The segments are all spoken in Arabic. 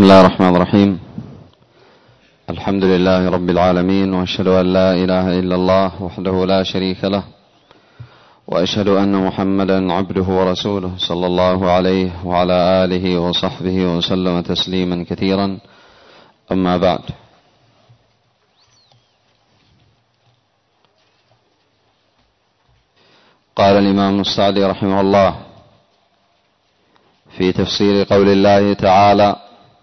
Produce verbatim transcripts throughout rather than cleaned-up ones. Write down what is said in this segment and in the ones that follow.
بسم الله الرحمن الرحيم. الحمد لله رب العالمين، وأشهد أن لا إله إلا الله وحده لا شريك له، وأشهد أن محمدا عبده ورسوله صلى الله عليه وعلى آله وصحبه وسلم تسليما كثيرا. أما بعد، قال الإمام السعدي رحمه الله في تفسير قول الله تعالى: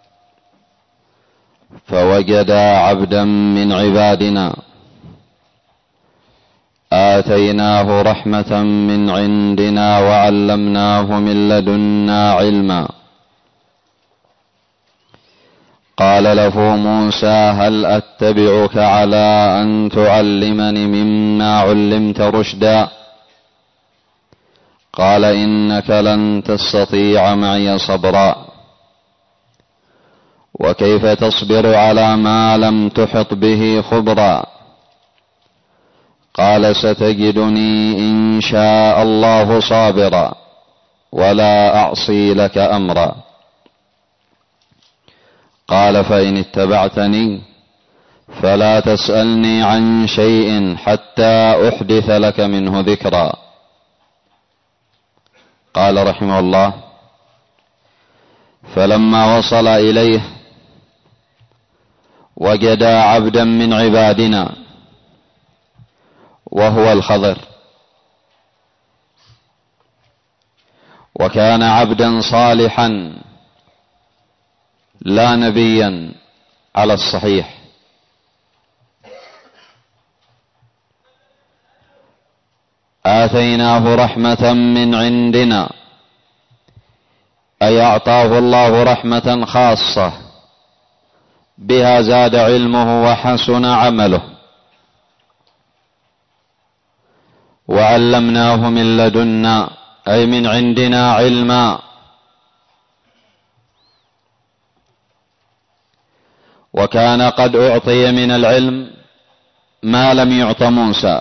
فوجدا عبدا من عبادنا آتيناه رحمة من عندنا وعلمناه من لدنا علما. قال له موسى: هل أتبعك على أن تعلمني مما علمت رشدا؟ قال: إنك لن تستطيع معي صبرا. وكيف تصبر على ما لم تحط به خبرا؟ قال: ستجدني إن شاء الله صابرا ولا أعصي لك أمرا. قال: فإن اتبعتني فلا تسألني عن شيء حتى أحدث لك منه ذكرا. قال رحمه الله: فلما وصل إليه وجد عبدا من عبادنا وهو الخضر، وكان عبدا صالحا لا نبيا على الصحيح، آتيناه رحمة من عندنا، أي أعطاه الله رحمة خاصة بها زاد علمه وحسن عمله، وعلمناه من لدنا أي من عندنا علما. وكان قد أعطي من العلم ما لم يعط موسى،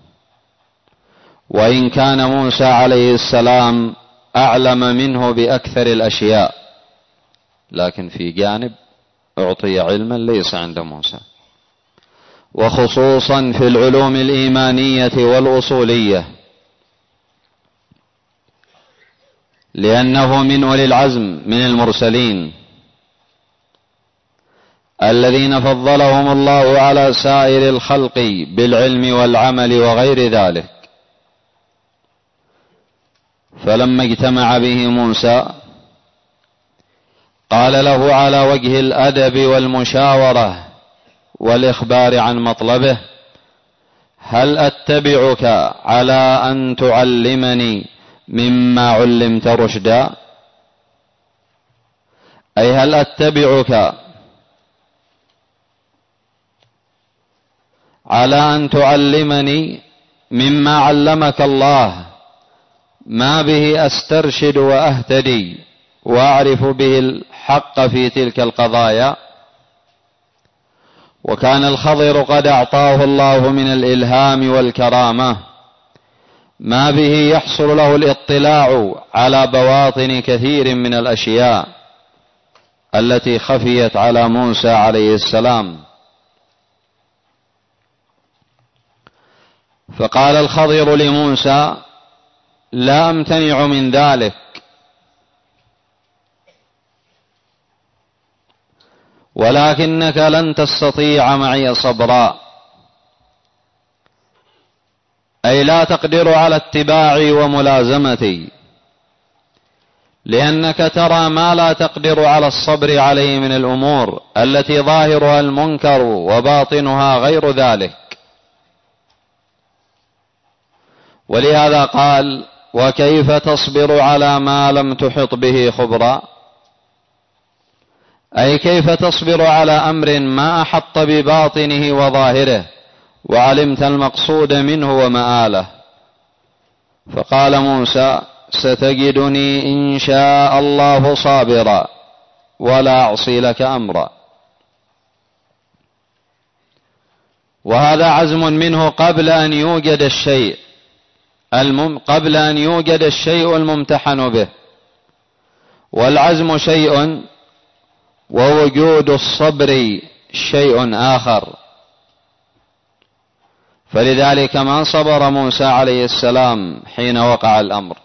وإن كان موسى عليه السلام أعلم منه بأكثر الأشياء، لكن في جانب أعطي علما ليس عند موسى، وخصوصا في العلوم الإيمانية والأصولية، لأنه من أولي العزم من المرسلين الذين فضلهم الله على سائر الخلق بالعلم والعمل وغير ذلك. فلما اجتمع به موسى قال له على وجه الأدب والمشاورة والإخبار عن مطلبه: هل أتبعك على أن تعلمني مما علمت رشدا؟ أي هل أتبعك على أن تعلمني مما علمك الله، ما به أسترشد وأهتدي وأعرف به الحق في تلك القضايا. وكان الخضر قد أعطاه الله من الإلهام والكرامة ما به يحصل له الاطلاع على بواطن كثير من الأشياء التي خفيت على موسى عليه السلام. فقال الخضر لموسى: لا أمتنع من ذلك، ولكنك لن تستطيع معي صبرا، أي لا تقدر على اتباعي وملازمتي، لأنك ترى ما لا تقدر على الصبر عليه من الأمور التي ظاهرها المنكر وباطنها غير ذلك. ولهذا قال: وكيف تصبر على ما لم تحط به خبرا؟ أي كيف تصبر على أمر ما أحط بباطنه وظاهره وعلمت المقصود منه ومآله. فقال موسى: ستجدني إن شاء الله صابرا ولا أعصي لك أمرا. وهذا عزم منه قبل أن يوجد الشيء المم قبل أن يوجد الشيء الممتحن به، والعزم شيء ووجود الصبر شيء آخر. فلذلك ما صبر موسى عليه السلام حين وقع الأمر،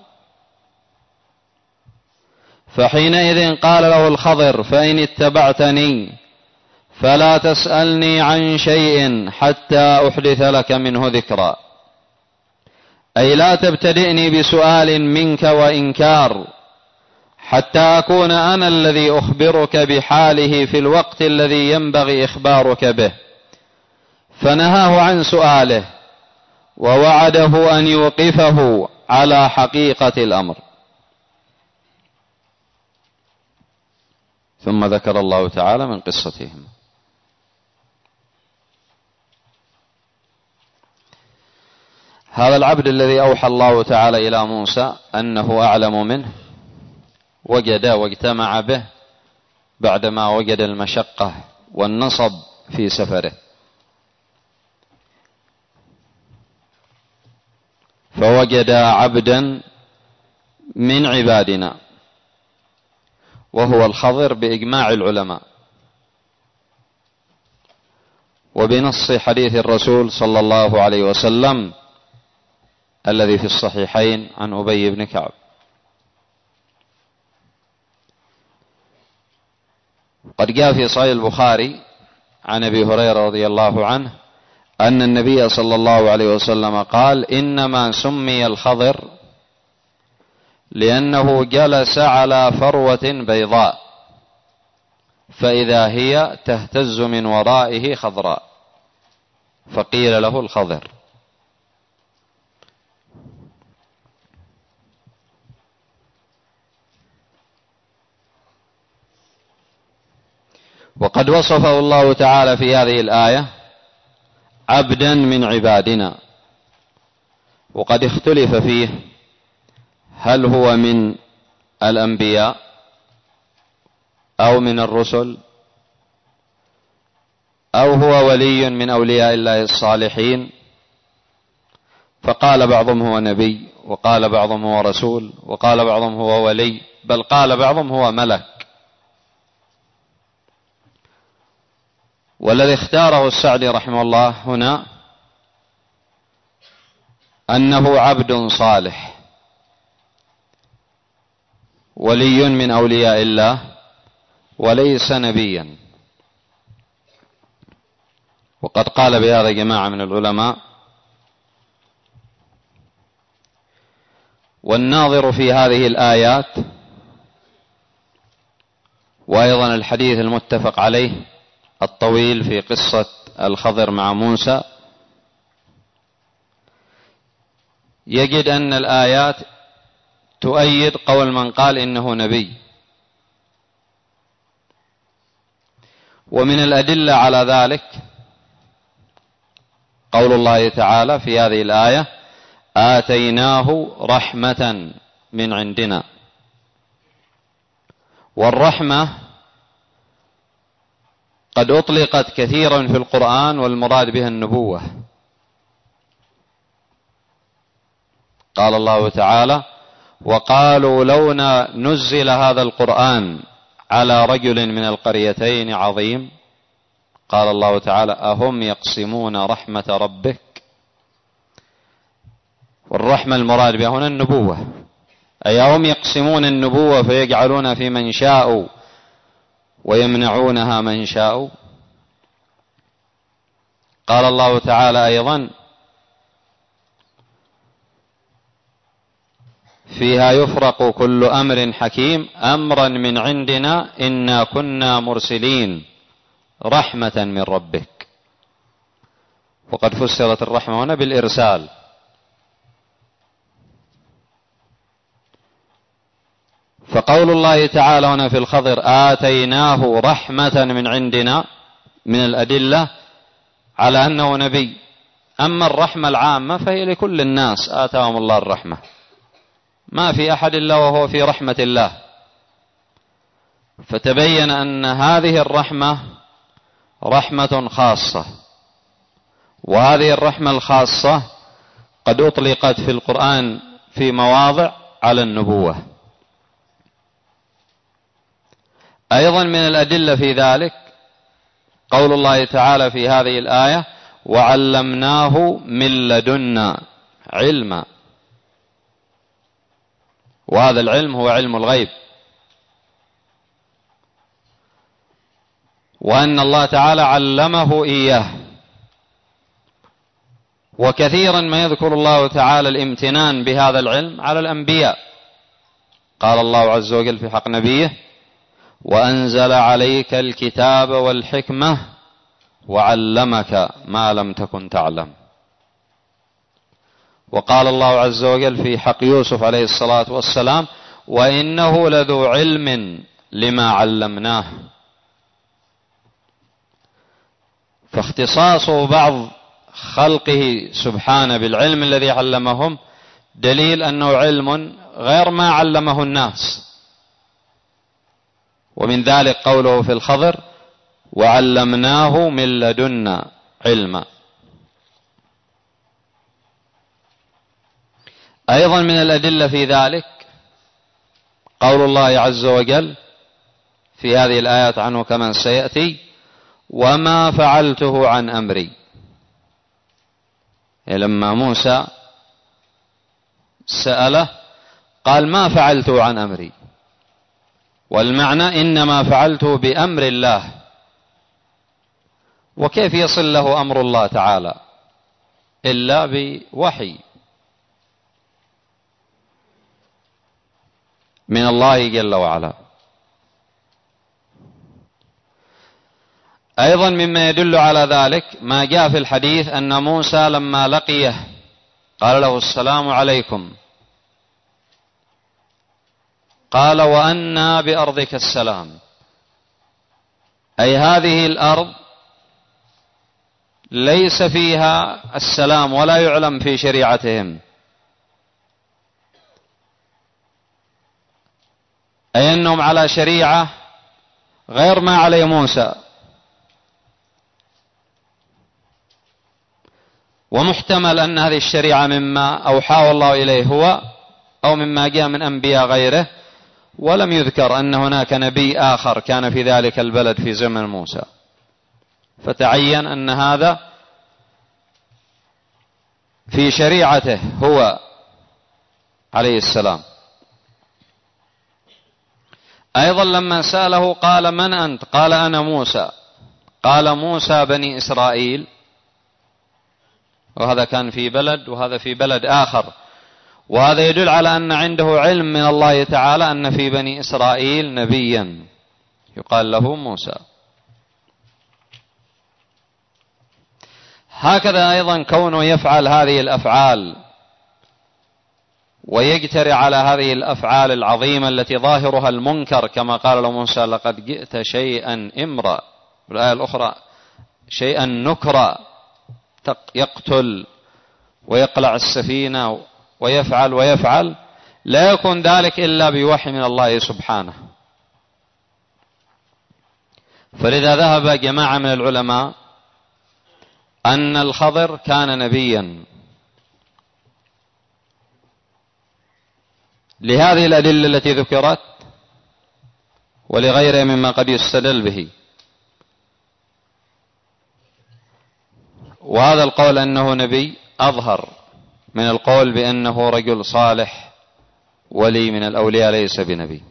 فحينئذ قال له الخضر: فإن اتبعتني فلا تسألني عن شيء حتى أحدث لك منه ذكرا، أي لا تبتدئني بسؤال منك وإنكار حتى أكون أنا الذي أخبرك بحاله في الوقت الذي ينبغي إخبارك به. فنهاه عن سؤاله ووعده أن يوقفه على حقيقة الأمر. ثم ذكر الله تعالى من قصتهم. هذا العبد الذي أوحى الله تعالى إلى موسى أنه أعلم منه وجد واجتمع به بعدما وجد المشقة والنصب في سفره، فوجد عبدا من عبادنا وهو الخضر بإجماع العلماء وبنص حديث الرسول صلى الله عليه وسلم الذي في الصحيحين عن أبي بن كعب. قد جاء في صحيح البخاري عن أبي هريرة رضي الله عنه أن النبي صلى الله عليه وسلم قال: إنما سمي الخضر لأنه جلس على فروة بيضاء فإذا هي تهتز من ورائه خضراء فقيل له الخضر. وقد وصفه الله تعالى في هذه الآية عبدا من عبادنا، وقد اختلف فيه هل هو من الأنبياء أو من الرسل أو هو ولي من أولياء الله الصالحين، فقال بعضهم هو نبي، وقال بعضهم هو رسول، وقال بعضهم هو ولي، بل قال بعضهم هو ملك. والذي اختاره السعدي رحمه الله هنا أنه عبد صالح ولي من أولياء الله وليس نبيا. وقد قال بهذا جماعة من العلماء. والناظر في هذه الآيات وأيضا الحديث المتفق عليه الطويل في قصة الخضر مع موسى يجد أن الآيات تؤيد قول من قال إنه نبي. ومن الأدلة على ذلك قول الله تعالى في هذه الآية: آتيناه رحمة من عندنا. والرحمة قد أطلقت كثيرا في القرآن والمراد بها النبوة. قال الله تعالى: وقالوا لو نزل هذا القرآن على رجل من القريتين عظيم. قال الله تعالى: أهم يقسمون رحمة ربك. والرحمة المراد بها هنا النبوة، أي هم يقسمون النبوة فيجعلون في من شاء ويمنعونها من شاء. قال الله تعالى أيضا: فيها يفرق كل أمر حكيم أمرا من عندنا إنا كنا مرسلين رحمة من ربك. وقد فسرت الرحمة هنا بالإرسال. فقول الله تعالى هنا في الخضر: آتيناه رحمة من عندنا من الأدلة على أنه نبي. أما الرحمة العامة فهي لكل الناس آتاهم الله الرحمة، ما في أحد إلا وهو في رحمة الله. فتبين أن هذه الرحمة رحمة خاصة، وهذه الرحمة الخاصة قد أطلقت في القرآن في مواضع على النبوة. أيضا من الأدلة في ذلك قول الله تعالى في هذه الآية وعلمناه من لدنا علما، وهذا العلم هو علم الغيب، وأن الله تعالى علمه إياه. وكثيرا ما يذكر الله تعالى الامتنان بهذا العلم على الأنبياء. قال الله عز وجل في حق نبيه وأنزل عليك الكتاب والحكمة وعلمك ما لم تكن تعلم. وقال الله عز وجل في حق يوسف عليه الصلاة والسلام وإنه لذو علم لما علمناه. فاختصاص بعض خلقه سبحانه بالعلم الذي علمهم دليل أنه علم غير ما علمه الناس. ومن ذلك قوله في الخضر وعلمناه من لدنا علما. أيضا من الأدلة في ذلك قول الله عز وجل في هذه الآيات عنه كما سيأتي وما فعلته عن أمري. لما موسى سأله قال ما فعلته عن أمري، والمعنى إنما فعلته بأمر الله. وكيف يصل له أمر الله تعالى إلا بوحي من الله جل وعلا. أيضا مما يدل على ذلك ما جاء في الحديث أن موسى لما لقيه قال له السلام عليكم، قال وأنا بأرضك السلام، أي هذه الأرض ليس فيها السلام ولا يعلم في شريعتهم، أي أنهم على شريعة غير ما عليه موسى. ومحتمل أن هذه الشريعة مما أوحاه الله إليه هو أو مما جاء من أنبياء غيره، ولم يذكر أن هناك نبي آخر كان في ذلك البلد في زمن موسى، فتعين أن هذا في شريعته هو عليه السلام. أيضا لما سأله قال من أنت؟ قال أنا موسى. قال موسى بني إسرائيل، وهذا كان في بلد وهذا في بلد آخر، وهذا يدل على أن عنده علم من الله تعالى أن في بني إسرائيل نبيا يقال له موسى. هكذا أيضا كونه يفعل هذه الأفعال ويجترئ على هذه الأفعال العظيمة التي ظاهرها المنكر، كما قال له موسى لقد جئت شيئا إمرا، والآية الأخرى شيئا نكرا، يقتل ويقلع السفينة ويفعل ويفعل، لا يكون ذلك إلا بوحي من الله سبحانه. فلذا ذهب جماعة من العلماء أن الخضر كان نبيا لهذه الأدلة التي ذكرت ولغيرها مما قد يستدل به. وهذا القول أنه نبي أظهر من القول بأنه رجل صالح ولي من الأولياء ليس بنبي.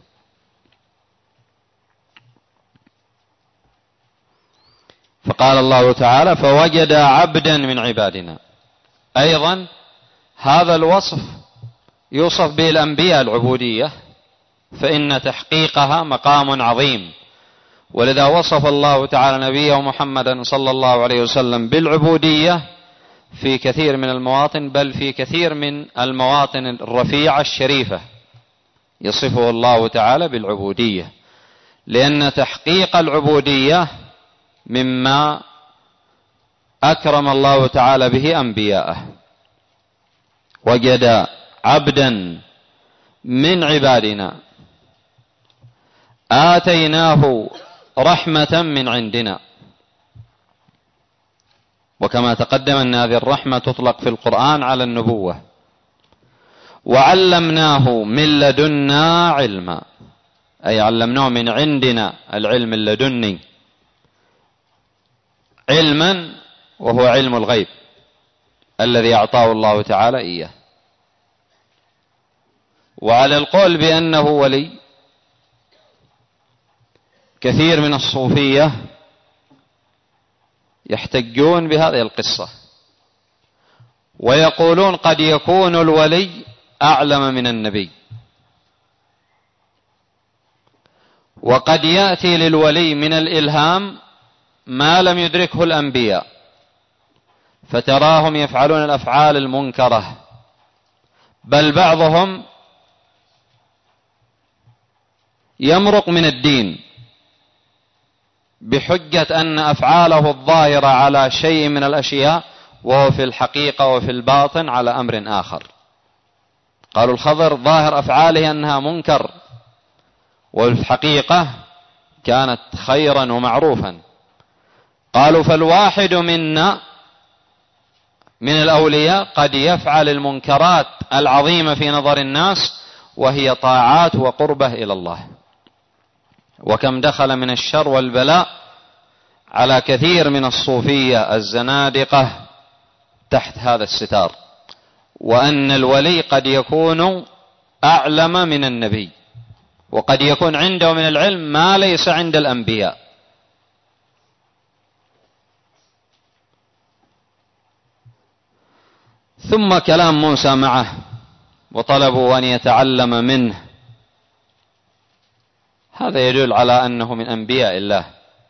فقال الله تعالى فوجد عبدا من عبادنا. أيضا هذا الوصف يوصف به الأنبياء العبودية، فإن تحقيقها مقام عظيم، ولذا وصف الله تعالى نبيه محمدا صلى الله عليه وسلم بالعبودية في كثير من المواطن، بل في كثير من المواطن الرفيعة الشريفة يصفه الله تعالى بالعبودية، لأن تحقيق العبودية مما أكرم الله تعالى به أنبياءه. وجد عبدا من عبادنا آتيناه رحمة من عندنا. وكما تقدم أن هذه الرحمة تطلق في القرآن على النبوة. وعلمناه من لدنا علما، أي علمناه من عندنا العلم اللدني علما وهو علم الغيب الذي أعطاه الله تعالى إياه. وعلى القول بأنه ولي كثير من الصوفية يحتجون بهذه القصة ويقولون قد يكون الولي أعلم من النبي، وقد يأتي للولي من الإلهام ما لم يدركه الأنبياء، فتراهم يفعلون الأفعال المنكرة، بل بعضهم يمرق من الدين بحجة أن أفعاله الظاهرة على شيء من الأشياء وهو في الحقيقة وفي الباطن على أمر آخر. قالوا الخضر ظاهر أفعاله أنها منكر، وفي الحقيقة كانت خيرا ومعروفا. قالوا فالواحد منا من الأولياء قد يفعل المنكرات العظيمة في نظر الناس وهي طاعات وقربة إلى الله. وكم دخل من الشر والبلاء على كثير من الصوفية الزنادقة تحت هذا الستار، وأن الولي قد يكون أعلم من النبي، وقد يكون عنده من العلم ما ليس عند الأنبياء. ثم كلام موسى معه وطلبوا أن يتعلم منه، هذا يدل على أنه من أنبياء الله.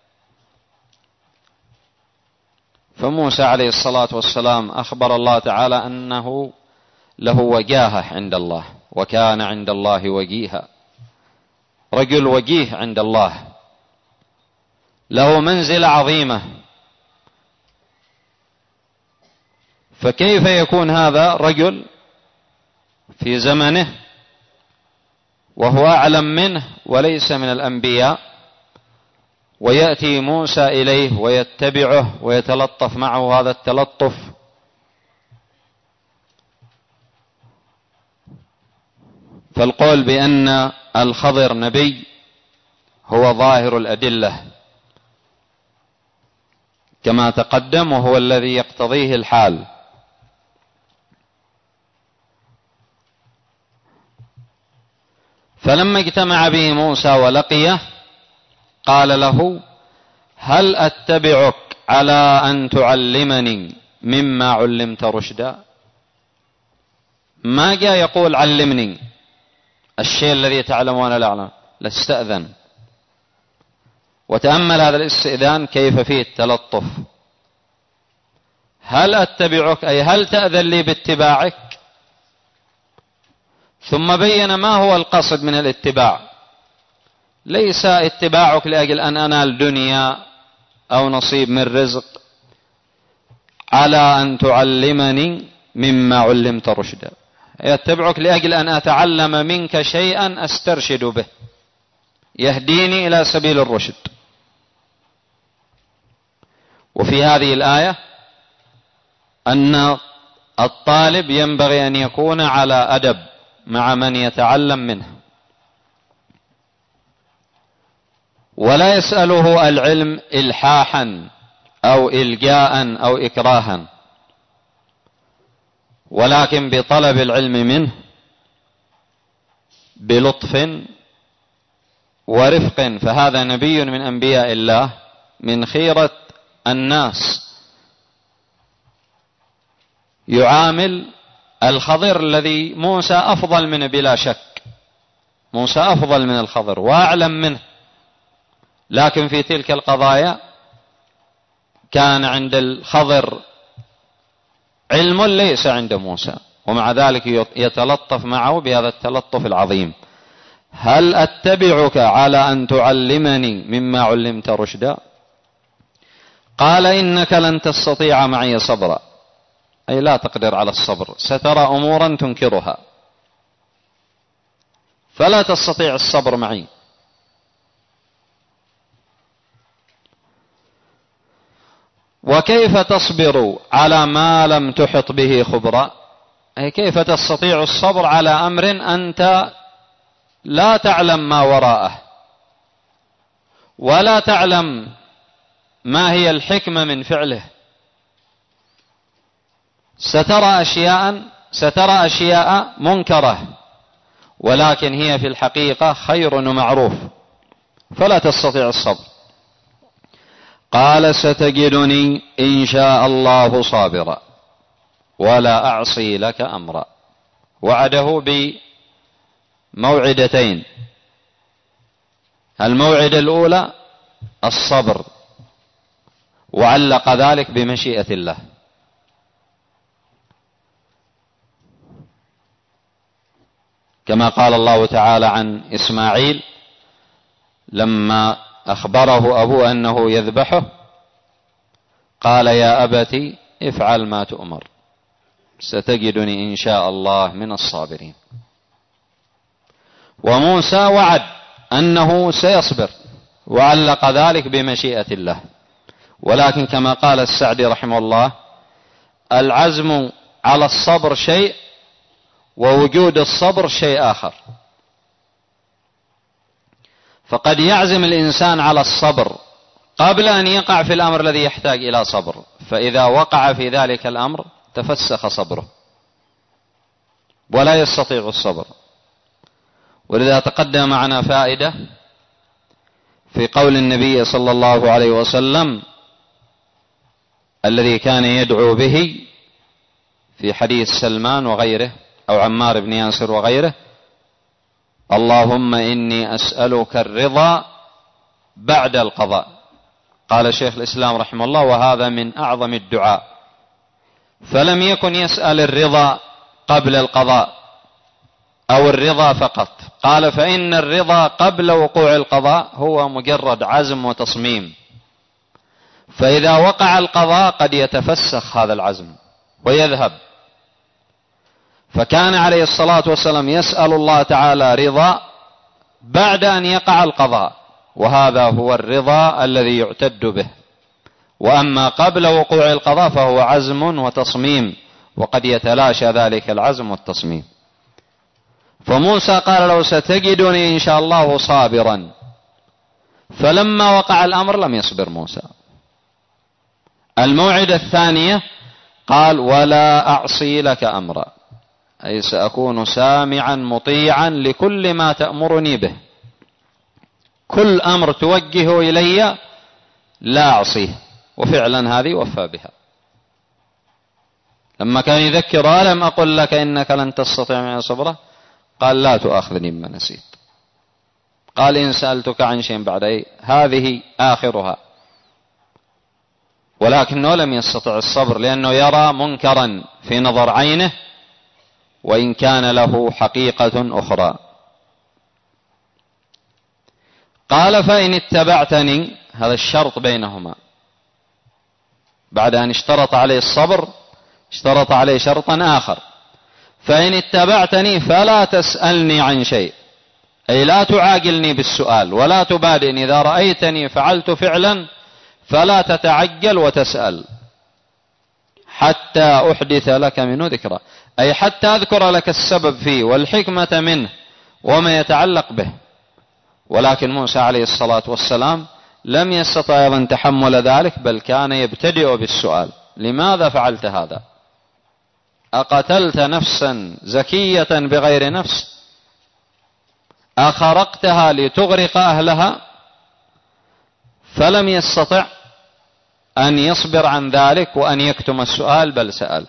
فموسى عليه الصلاة والسلام أخبر الله تعالى أنه له وجاهة عند الله، وكان عند الله وجيها، رجل وجيه عند الله، له منزلة عظيمة. فكيف يكون هذا رجل في زمنه وهو أعلم منه وليس من الأنبياء، ويأتي موسى إليه ويتبعه ويتلطف معه هذا التلطف؟ فالقول بأن الخضر نبي هو ظاهر الأدلة كما تقدم، وهو الذي يقتضيه الحال. فلما اجتمع به موسى ولقيه قال له هل أتبعك على أن تعلمني مما علمت رشدا؟ ما جاء يقول علمني الشيء الذي تعلم وأنا لا أعلم، لاستأذن. وتأمل هذا الاستئذان كيف فيه التلطف. هل أتبعك أي هل تأذن لي باتباعك؟ ثم بين ما هو القصد من الاتباع، ليس اتباعك لأجل أن أنال دنيا أو نصيب من رزق، على أن تعلمني مما علمت رشدا، يتبعك لأجل أن أتعلم منك شيئا أسترشد به يهديني إلى سبيل الرشد. وفي هذه الآية أن الطالب ينبغي أن يكون على أدب مع من يتعلم منه، ولا يسأله العلم إلحاحا أو إلجاء أو إكراها، ولكن بطلب العلم منه بلطف ورفق. فهذا نبي من أنبياء الله من خيرة الناس، يعامل الخضر الذي موسى أفضل منه بلا شك، موسى أفضل من الخضر وأعلم منه، لكن في تلك القضايا كان عند الخضر علم ليس عند موسى، ومع ذلك يتلطف معه بهذا التلطف العظيم. هل أتبعك على أن تعلمني مما علمت رشدا؟ قال إنك لن تستطيع معي صبرا، أي لا تقدر على الصبر، سترى أمورا تنكرها فلا تستطيع الصبر معي. وكيف تصبر على ما لم تحط به خبرا؟ أي كيف تستطيع الصبر على أمر أنت لا تعلم ما وراءه؟ ولا تعلم ما هي الحكمة من فعله. سترى أشياء سترى أشياء منكرة، ولكن هي في الحقيقة خير ومعروف، فلا تستطيع الصبر. قال ستجدني إن شاء الله صابرا ولا أعصي لك أمرا. وعده بموعدتين: الموعدة الأولى الصبر، وعلق ذلك بمشيئة الله. كما قال الله تعالى عن إسماعيل لما أخبره أبوه أنه يذبحه، قال يا أبت افعل ما تؤمر ستجدني إن شاء الله من الصابرين. وموسى وعد أنه سيصبر، وعلق ذلك بمشيئة الله. ولكن كما قال السعدي رحمه الله: العزم على الصبر شيء، ووجود الصبر شيء آخر. فقد يعزم الإنسان على الصبر قبل أن يقع في الأمر الذي يحتاج إلى صبر، فإذا وقع في ذلك الأمر تفسخ صبره ولا يستطيع الصبر. ولذا تقدم معنا فائدة في قول النبي صلى الله عليه وسلم الذي كان يدعو به في حديث سلمان وغيره أو عمار بن ياسر وغيره: اللهم إني أسألك الرضا بعد القضاء. قال شيخ الإسلام رحمه الله: وهذا من أعظم الدعاء. فلم يكن يسأل الرضا قبل القضاء أو الرضا فقط، قال: فإن الرضا قبل وقوع القضاء هو مجرد عزم وتصميم، فإذا وقع القضاء قد يتفسخ هذا العزم ويذهب. فكان عليه الصلاة والسلام يسأل الله تعالى رضا بعد أن يقع القضاء، وهذا هو الرضا الذي يعتد به. وأما قبل وقوع القضاء فهو عزم وتصميم، وقد يتلاشى ذلك العزم والتصميم. فموسى قال له: ستجدني إن شاء الله صابرا. فلما وقع الأمر لم يصبر موسى. الموعدة الثانية قال: ولا أعصي لك أمرا، أي سأكون سامعا مطيعا لكل ما تأمرني به، كل أمر توجهه إلي لا أعصيه. وفعلا هذه وفى بها. لما كان يذكر: ألم أقل لك إنك لن تستطيع معي صبرا؟ قال: لا تؤاخذني بما نسيت. قال: إن سألتك عن شيء بعد أي هذه آخرها. ولكنه لم يستطع الصبر، لأنه يرى منكرا في نظر عينه وإن كان له حقيقة أخرى. قال: فإن اتبعتني، هذا الشرط بينهما، بعد أن اشترط عليه الصبر اشترط عليه شرطا آخر: فإن اتبعتني فلا تسألني عن شيء، أي لا تعاجلني بالسؤال ولا تبادئني. إذا رأيتني فعلت فعلا فلا تتعجل وتسأل حتى أحدث لك منه ذكرى، أي حتى أذكر لك السبب فيه والحكمة منه وما يتعلق به. ولكن موسى عليه الصلاة والسلام لم يستطع أيضا تحمل ذلك، بل كان يبتدئ بالسؤال: لماذا فعلت هذا؟ أقتلت نفسا زكية بغير نفس؟ أخرقتها لتغرق أهلها؟ فلم يستطع أن يصبر عن ذلك وأن يكتم السؤال، بل سأل.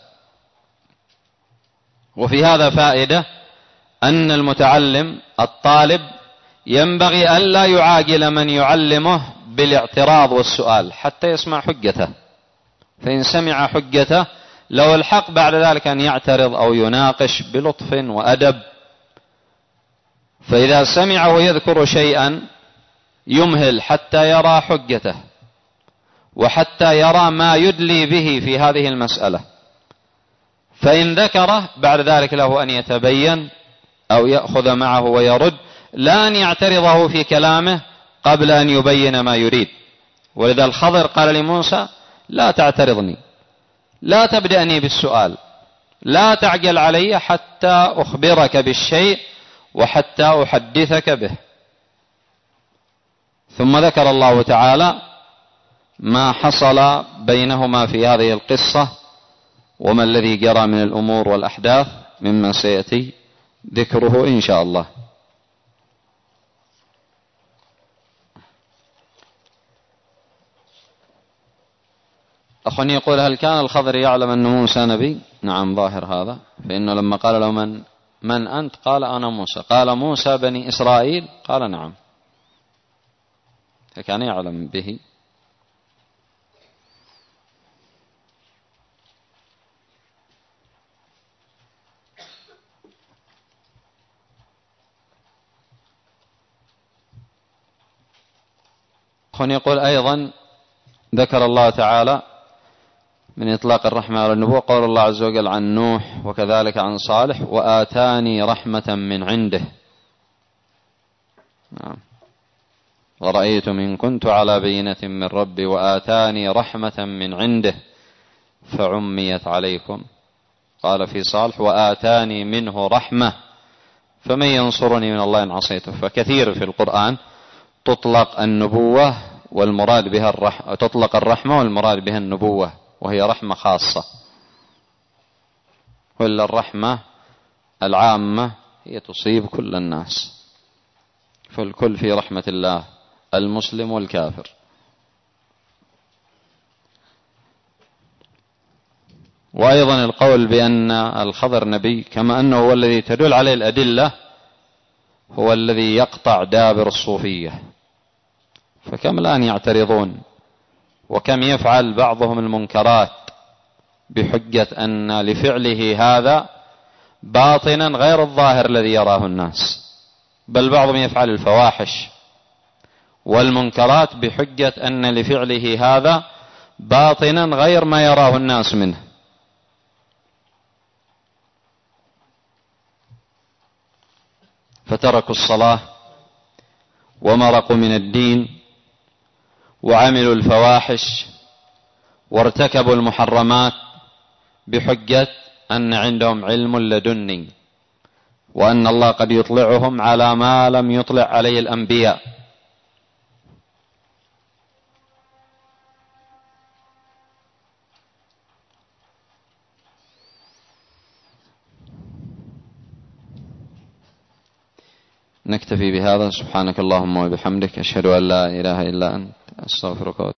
وفي هذا فائدة أن المتعلم الطالب ينبغي ألا يعاجل من يعلمه بالاعتراض والسؤال حتى يسمع حجته، فإن سمع حجته له الحق بعد ذلك أن يعترض أو يناقش بلطف وأدب. فإذا سمع ويذكر شيئا يمهل حتى يرى حجته وحتى يرى ما يدلي به في هذه المسألة، فإن ذكره بعد ذلك له أن يتبين أو يأخذ معه ويرد، لا أن يعترضه في كلامه قبل أن يبين ما يريد. ولذا الخضر قال لموسى: لا تعترضني، لا تبدأني بالسؤال، لا تعجل علي حتى أخبرك بالشيء وحتى أحدثك به. ثم ذكر الله تعالى ما حصل بينهما في هذه القصة وما الذي جرى من الأمور والأحداث مما سيأتي ذكره إن شاء الله. أخواني يقول: هل كان الخضر يعلم أن موسى نبي؟ نعم، ظاهر هذا، فإنه لما قال له من, من أنت؟ قال أنا موسى. قال: موسى بني إسرائيل؟ قال: نعم. فكان يعلم به. أخواني يقول أيضا: ذكر الله تعالى من إطلاق الرحمة على النبوة قول الله عز وجل عن نوح وكذلك عن صالح: وآتاني رحمة من عنده. نعم. ورأيت من كنت على بينة من ربي وآتاني رحمة من عنده فعميت عليكم. قال في صالح: وآتاني منه رحمة فمن ينصرني من الله إن عصيته. فكثير في القرآن تطلق النبوة والمراد بها الرحمة، تطلق الرحمة والمراد بها النبوة، وهي رحمة خاصة، وإلا الرحمة العامة هي تصيب كل الناس، فالكل في رحمة الله، المسلم والكافر. وأيضا القول بأن الخضر نبي كما أنه هو الذي تدل عليه الأدلة هو الذي يقطع دابر الصوفية. فكم الآن يعترضون، وكم يفعل بعضهم المنكرات بحجة أن لفعله هذا باطنا غير الظاهر الذي يراه الناس، بل بعضهم يفعل الفواحش والمنكرات بحجة أن لفعله هذا باطنا غير ما يراه الناس منه. فتركوا الصلاة ومرقوا من الدين وعملوا الفواحش وارتكبوا المحرمات بحجة أن عندهم علم لدني، وأن الله قد يطلعهم على ما لم يطلع عليه الأنبياء. نكتفي بهذا. سبحانك اللهم وبحمدك، أشهد أن لا إله إلا أنت، أستغفرك.